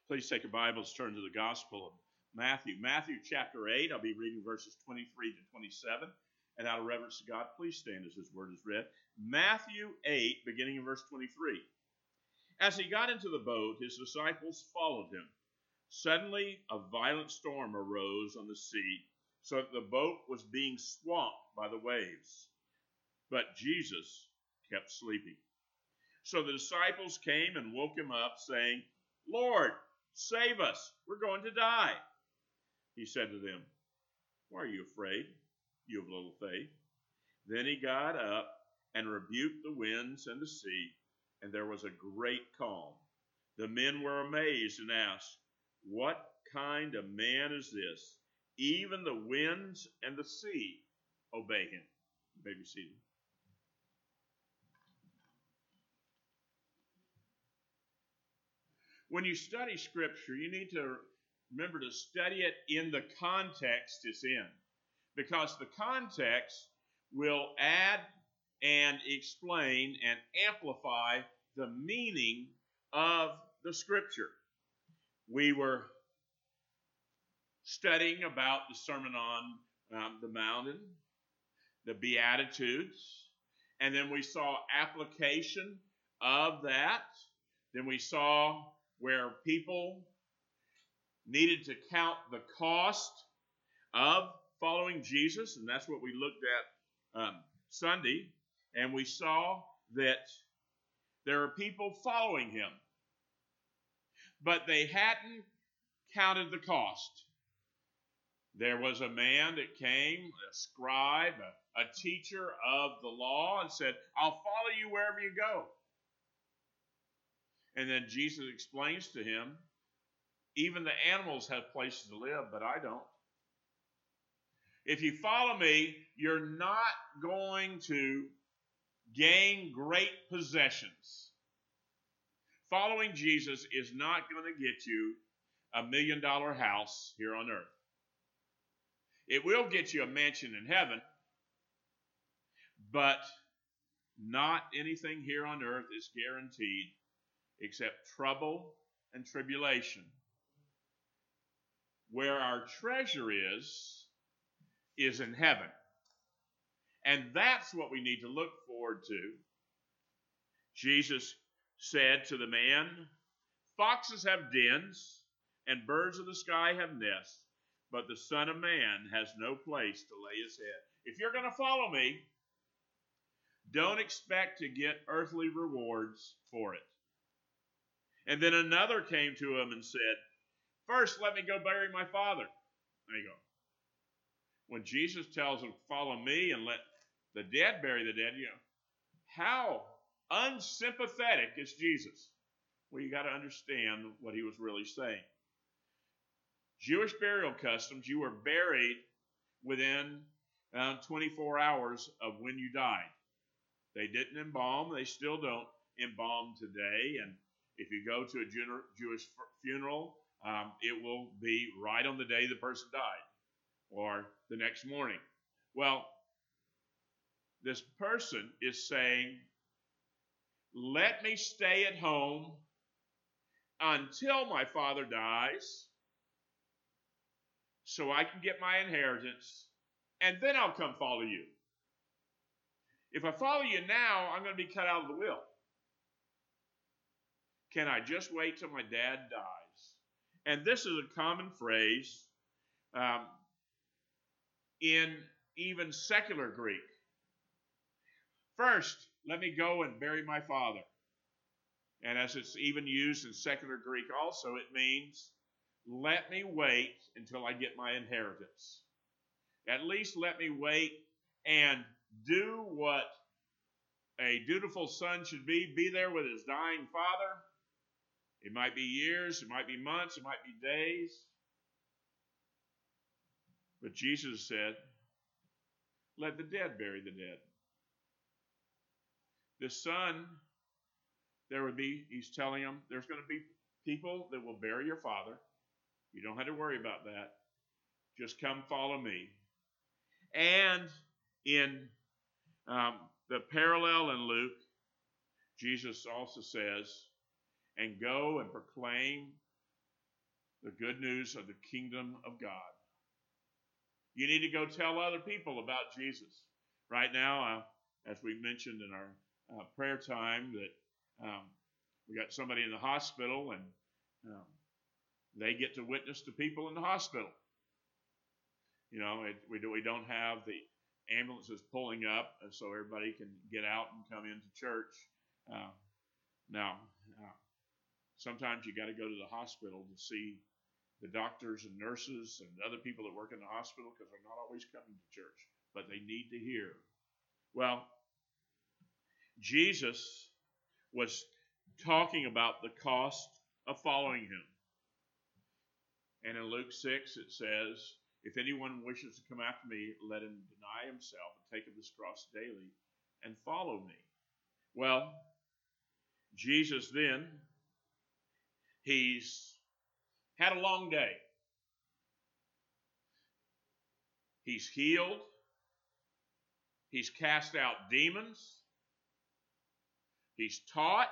Please take your Bibles, turn to the Gospel of Matthew. Matthew chapter 8, I'll be reading verses 23 to 27. And out of reverence to God, please stand as His word is read. Matthew 8, beginning in verse 23. As he got into the boat, his disciples followed him. Suddenly, a violent storm arose on the sea, so that the boat was being swamped by the waves. But Jesus kept sleeping. So the disciples came and woke him up, saying, "Lord, save us, we're going to die." He said to them, "Why are you afraid, you of little faith?" Then he got up and rebuked the winds and the sea, and there was a great calm. The men were amazed and asked, "What kind of man is this? Even the winds and the sea obey him." You may be seated. When you study Scripture, you need to remember to study it in the context it's in, because the context will add and explain and amplify the meaning of the Scripture. We were studying about the Sermon on the Mountain, the Beatitudes, and then we saw application of that. Then we saw where people needed to count the cost of following Jesus, and that's what we looked at Sunday. And we saw that there are people following him, but they hadn't counted the cost. There was a man that came, a scribe, a teacher of the law, and said, "I'll follow you wherever you go." And then Jesus explains to him, "Even the animals have places to live, but I don't. If you follow me, you're not going to gain great possessions. Following Jesus is not going to get you $1 million house here on earth. It will get you a mansion in heaven, but not anything here on earth is guaranteed except trouble and tribulation. Where our treasure is in heaven." And that's what we need to look forward to. Jesus said to the man, "Foxes have dens, and birds of the sky have nests, but the Son of Man has no place to lay his head." If you're going to follow me, don't expect to get earthly rewards for it. And then another came to him and said, "First, let me go bury my father." There you go. When Jesus tells him, "Follow me and let the dead bury the dead," how unsympathetic is Jesus? Well, you got to understand what he was really saying. Jewish burial customs, you were buried within 24 hours of when you died. They didn't embalm. They still don't embalm today. And if you go to a Jewish funeral, it will be right on the day the person died or the next morning. Well, this person is saying, "Let me stay at home until my father dies so I can get my inheritance, and then I'll come follow you. If I follow you now, I'm going to be cut out of the will. Can I just wait till my dad dies?" And this is a common phrase in even secular Greek. "First, let me go and bury my father." And as it's even used in secular Greek also, it means, let me wait until I get my inheritance. At least let me wait and do what a dutiful son should be there with his dying father. It might be years, it might be months, it might be days. But Jesus said, let the dead bury the dead. The son, he's telling them, there's going to be people that will bury your father. You don't have to worry about that. Just come follow me. And in the parallel in Luke, Jesus also says, and go and proclaim the good news of the kingdom of God. You need to go tell other people about Jesus. Right now, as we mentioned in our prayer time, that we got somebody in the hospital, and they get to witness to people in the hospital. You know, we don't have the ambulances pulling up so everybody can get out and come into church. Now, sometimes you got to go to the hospital to see the doctors and nurses and other people that work in the hospital, because they're not always coming to church, but they need to hear. Well, Jesus was talking about the cost of following him. And in Luke 6 it says, if anyone wishes to come after me, let him deny himself and take up his cross daily and follow me. Well, Jesus then, he's had a long day. He's healed. He's cast out demons. He's taught.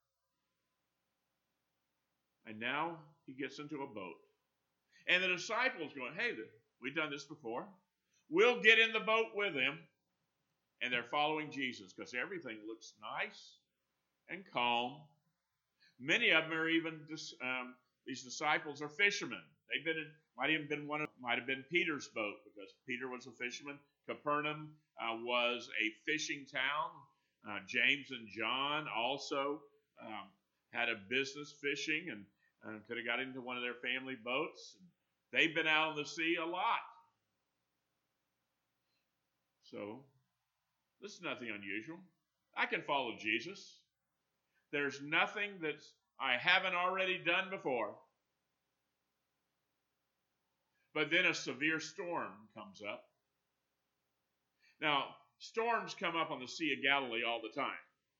And now he gets into a boat. And the disciples going, hey, we've done this before. We'll get in the boat with him. And they're following Jesus because everything looks nice and calm. Many of them are even, these disciples are fishermen. Might have been Peter's boat, because Peter was a fisherman. Capernaum was a fishing town. James and John also had a business fishing, and could have got into one of their family boats. They've been out on the sea a lot. So, this is nothing unusual. I can follow Jesus. There's nothing that I haven't already done before. But then a severe storm comes up. Now, storms come up on the Sea of Galilee all the time.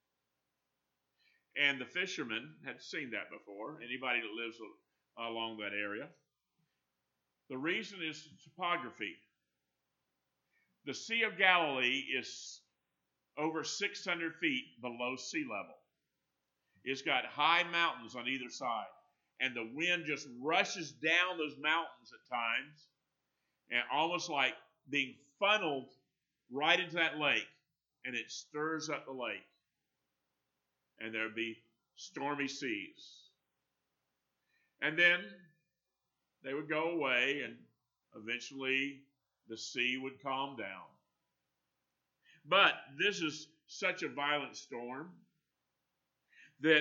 And the fishermen had seen that before, anybody that lives along that area. The reason is topography. The Sea of Galilee is over 600 feet below sea level. It's got high mountains on either side. And the wind just rushes down those mountains at times, and almost like being funneled right into that lake, and it stirs up the lake. And there'll be stormy seas. And then they would go away, and eventually the sea would calm down. But this is such a violent storm that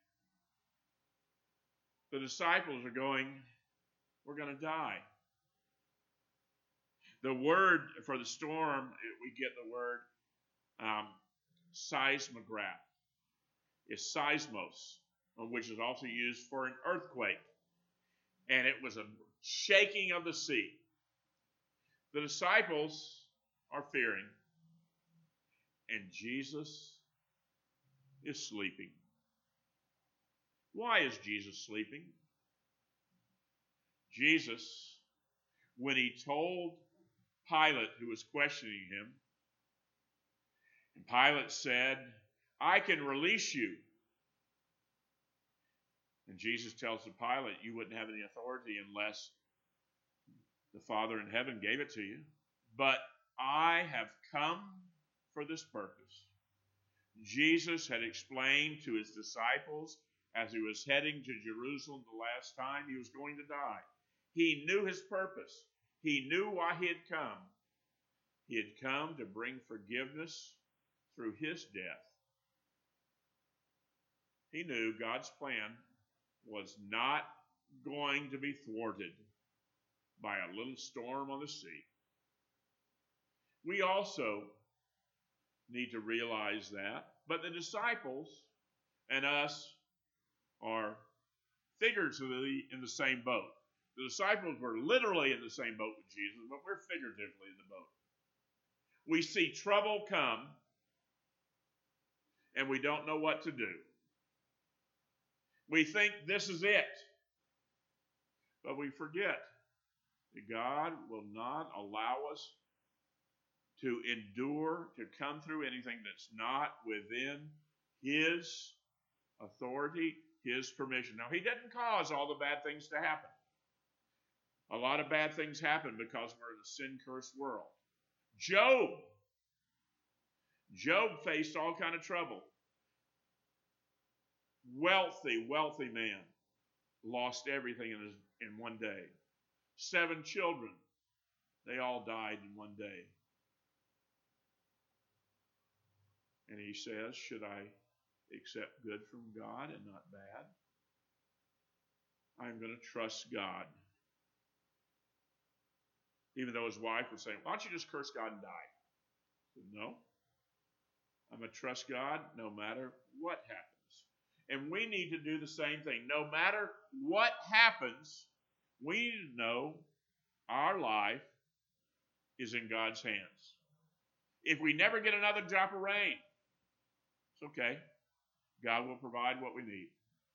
the disciples are going, we're going to die. The word for the storm, we get the word seismograph. It's seismos, which is also used for an earthquake. And it was a shaking of the sea. The disciples are fearing. And Jesus is sleeping. Why is Jesus sleeping? Jesus, when he told Pilate, who was questioning him, and Pilate said, I can release you. And Jesus tells the Pilate, you wouldn't have any authority unless the Father in heaven gave it to you. But I have come for this purpose. Jesus had explained to his disciples as he was heading to Jerusalem the last time he was going to die. He knew his purpose. He knew why he had come. He had come to bring forgiveness through his death. He knew God's plan was not going to be thwarted by a little storm on the sea. We also need to realize that. But the disciples and us are figuratively in the same boat. The disciples were literally in the same boat with Jesus, but we're figuratively in the boat. We see trouble come, and we don't know what to do. We think this is it. But we forget that God will not allow us to endure, to come through anything that's not within his authority, his permission. Now, he doesn't cause all the bad things to happen. A lot of bad things happen because we're in a sin-cursed world. Job faced all kind of trouble. Wealthy man. Lost everything in one day. 7 children. They all died in one day. And he says, should I accept good from God and not bad? I'm going to trust God. Even though his wife was saying, why don't you just curse God and die? He said, no. I'm going to trust God no matter what happens. And we need to do the same thing. No matter what happens, we need to know our life is in God's hands. If we never get another drop of rain, it's okay. God will provide what we need.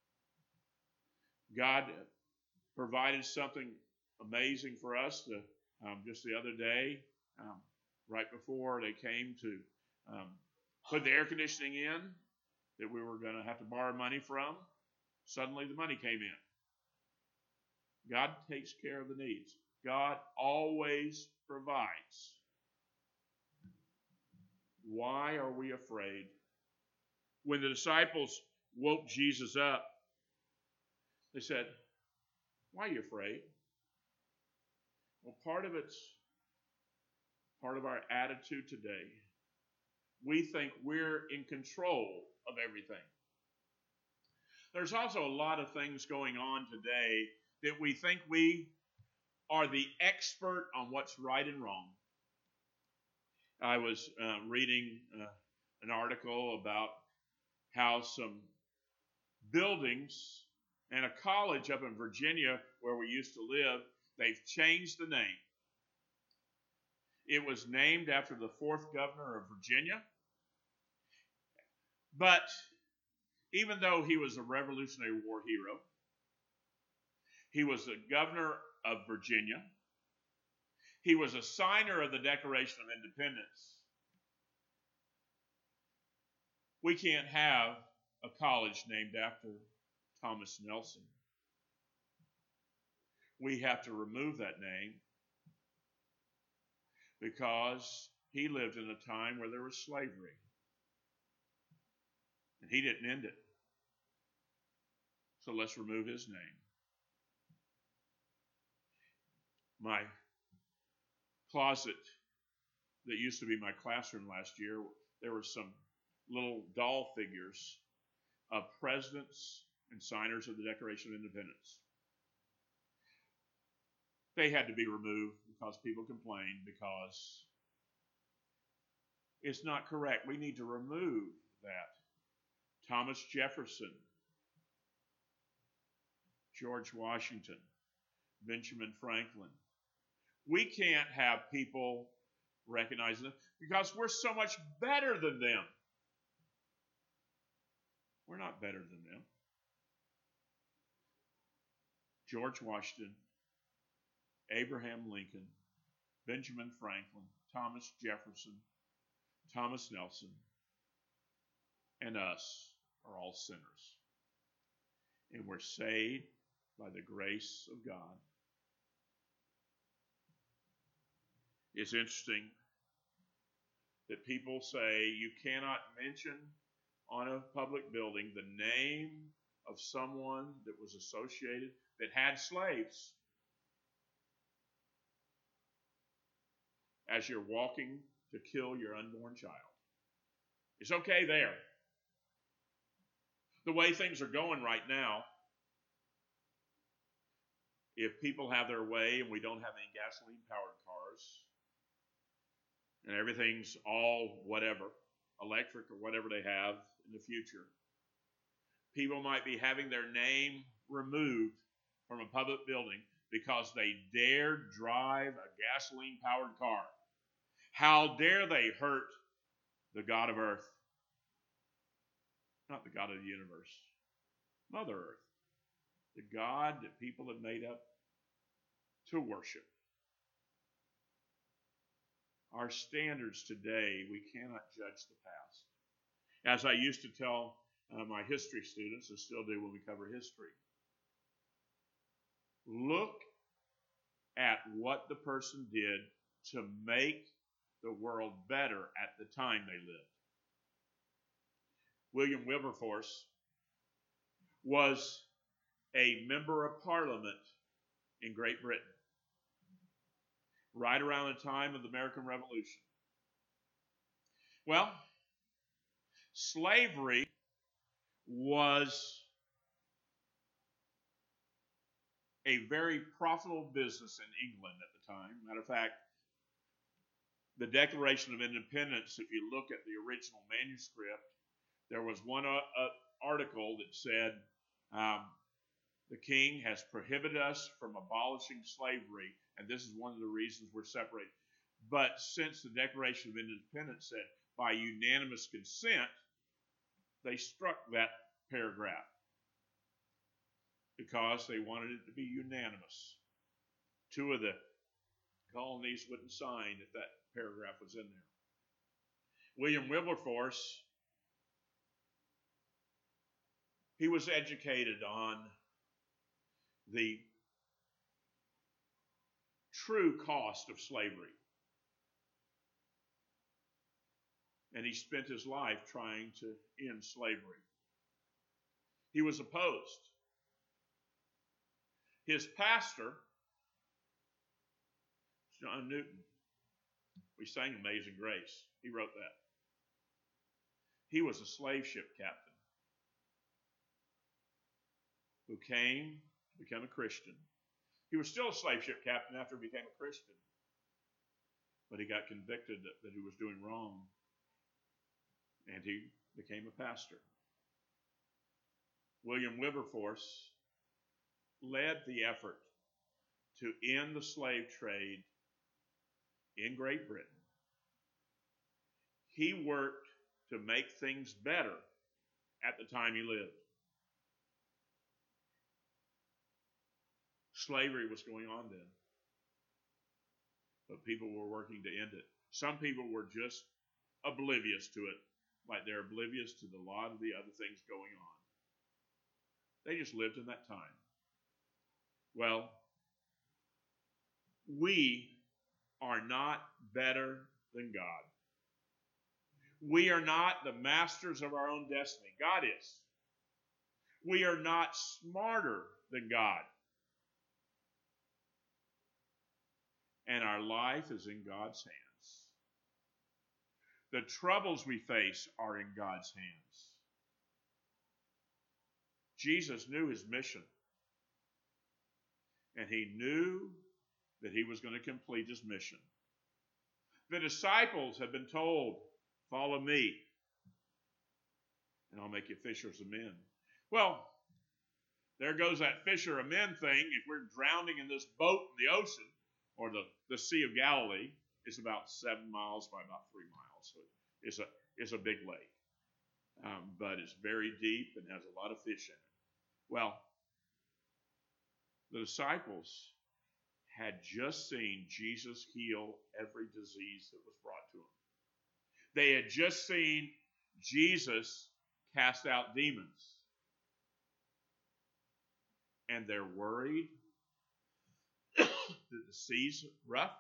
God provided something amazing for us just the other day, right before they came to put the air conditioning in that we were going to have to borrow money from. Suddenly the money came in. God takes care of the needs. God always provides. Why are we afraid? When the disciples woke Jesus up, they said, why are you afraid? Well, part of our attitude today. We think we're in control of everything. There's also a lot of things going on today that we think we are the expert on what's right and wrong. I was reading an article about how some buildings and a college up in Virginia where we used to live, they've changed the name. It was named after the 4th governor of Virginia. But even though he was a Revolutionary War hero, he was the governor of Virginia. He was a signer of the Declaration of Independence. We can't have a college named after Thomas Nelson. We have to remove that name because he lived in a time where there was slavery. And he didn't end it. So let's remove his name. My closet that used to be my classroom last year, there were some little doll figures of presidents and signers of the Declaration of Independence. They had to be removed because people complained because it's not correct. We need to remove that. Thomas Jefferson, George Washington, Benjamin Franklin. We can't have people recognizing them because we're so much better than them. We're not better than them. George Washington, Abraham Lincoln, Benjamin Franklin, Thomas Jefferson, Thomas Nelson, and us are all sinners. And we're saved by the grace of God. It's interesting that people say you cannot mention on a public building the name of someone that was associated, that had slaves, as you're walking to kill your unborn child. It's okay there. The way things are going right now, if people have their way and we don't have any gasoline-powered cars, and everything's all whatever, electric or whatever they have in the future, people might be having their name removed from a public building because they dared drive a gasoline-powered car. How dare they hurt the God of earth? Not the God of the universe. Mother Earth. The God that people have made up to worship. Our standards today, we cannot judge the past. As I used to tell my history students, and still do when we cover history, look at what the person did to make the world better at the time they lived. William Wilberforce was a member of Parliament in Great Britain, right around the time of the American Revolution. Well, slavery was a very profitable business in England at the time. Matter of fact, the Declaration of Independence, if you look at the original manuscript, there was one article that said, the king has prohibited us from abolishing slavery, and this is one of the reasons we're separated. But since the Declaration of Independence said, by unanimous consent, they struck that paragraph because they wanted it to be unanimous. Two of the colonies wouldn't sign if that paragraph was in there. William Wilberforce, he was educated on the true cost of slavery. And he spent his life trying to end slavery. He was opposed. His pastor, John Newton, we sang Amazing Grace. He wrote that. He was a slave ship captain who came to become a Christian. He was still a slave ship captain after he became a Christian, but he got convicted that he was doing wrong, and he became a pastor. William Wilberforce led the effort to end the slave trade in Great Britain. He worked to make things better at the time he lived. Slavery was going on then, but people were working to end it. Some people were just oblivious to it, like they're oblivious to a lot of the other things going on. They just lived in that time. Well, we are not better than God. We are not the masters of our own destiny. God is. We are not smarter than God. And our life is in God's hands. The troubles we face are in God's hands. Jesus knew his mission. And he knew that he was going to complete his mission. The disciples had been told, follow me, and I'll make you fishers of men. Well, there goes that fisher of men thing. If we're drowning in this boat in the ocean, or the Sea of Galilee, it's about 7 miles by about 3 miles. So it's a big lake. But it's very deep and has a lot of fish in it. Well, the disciples had just seen Jesus heal every disease that was brought to them. They had just seen Jesus cast out demons. And they're worried that the sea's rough.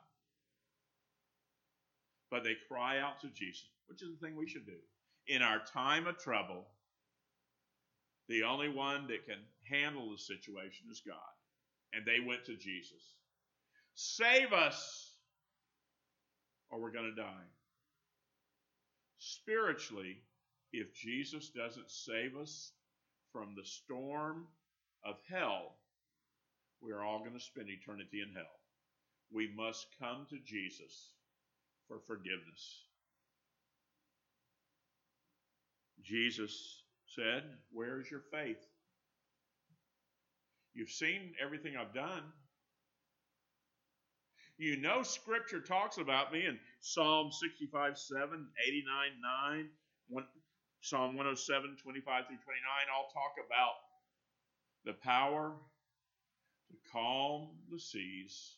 But they cry out to Jesus, which is the thing we should do. In our time of trouble, the only one that can handle the situation is God. And they went to Jesus. Save us, or we're going to die. Spiritually, if Jesus doesn't save us from the storm of hell, we are all going to spend eternity in hell. We must come to Jesus for forgiveness. Jesus said, where is your faith? You've seen everything I've done. You know Scripture talks about me in Psalm 65:7, 89:9, Psalm 107, 25 through 29, all talk about the power to calm the seas.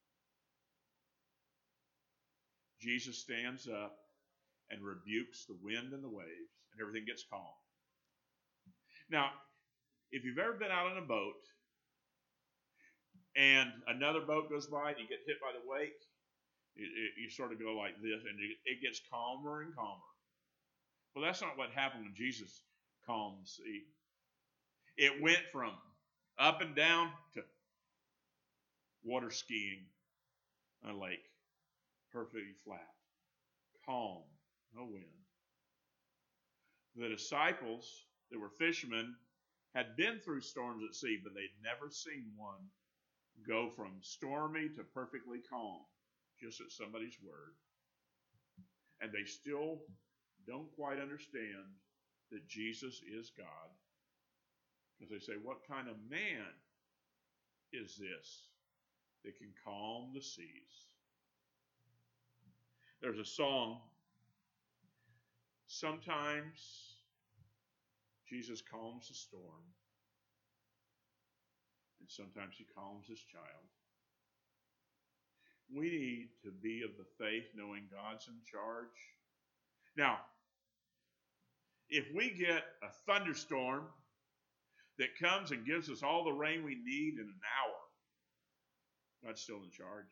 Jesus stands up and rebukes the wind and the waves, and everything gets calm. Now, if you've ever been out on a boat and another boat goes by and you get hit by the wake, you sort of go like this, and it gets calmer and calmer. Well, that's not what happened when Jesus calmed the sea. It went from up and down to water skiing on a lake, perfectly flat, calm, no wind. The disciples that were fishermen had been through storms at sea, but they'd never seen one go from stormy to perfectly calm, just at somebody's word. And they still don't quite understand that Jesus is God. Because they say, what kind of man is this that can calm the seas? There's a song, sometimes Jesus calms the storm, and sometimes he calms his child. We need to be of the faith knowing God's in charge. Now, if we get a thunderstorm that comes and gives us all the rain we need in an hour, God's still in charge.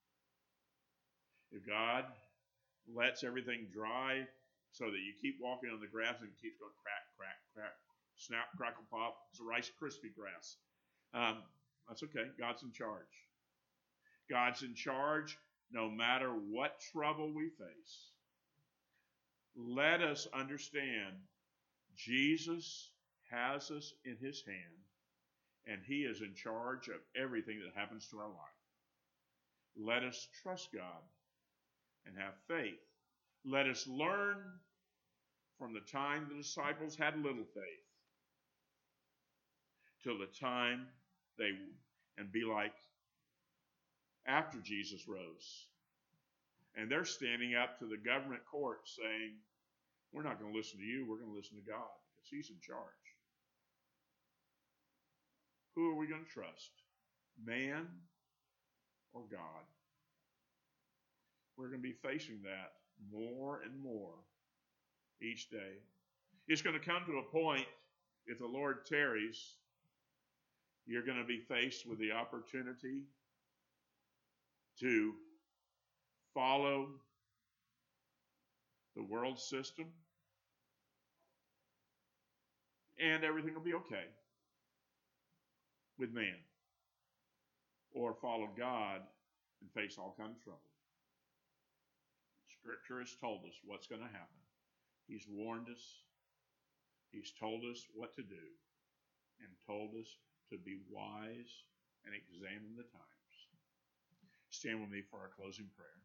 If God lets everything dry so that you keep walking on the grass and it keeps going crack, crack, crack, snap, crackle, pop, it's a Rice Krispie grass. That's okay. God's in charge. God's in charge no matter what trouble we face. Let us understand Jesus has us in his hand, and he is in charge of everything that happens to our life. Let us trust God and have faith. Let us learn from the time the disciples had little faith till the time and be like after Jesus rose. And they're standing up to the government court saying, we're not going to listen to you, we're going to listen to God because he's in charge. Who are we going to trust? Man or God? We're going to be facing that more and more each day. It's going to come to a point, if the Lord tarries, you're going to be faced with the opportunity to follow the world system, and everything will be okay with man. Or follow God and face all kinds of trouble. Scripture has told us what's going to happen. He's warned us. He's told us what to do and told us to be wise and examine the times. Stand with me for our closing prayer.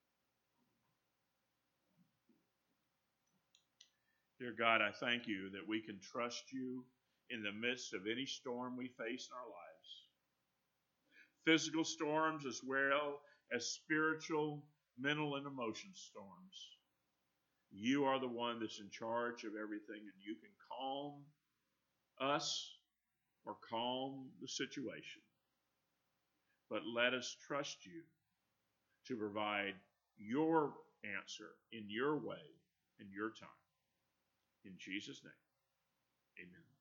Dear God, I thank you that we can trust you in the midst of any storm we face in our lives. Physical storms as well as spiritual, mental, and emotional storms. You are the one that's in charge of everything, and you can calm us or calm the situation. But let us trust you to provide your answer in your way, in your time. In Jesus' name, amen.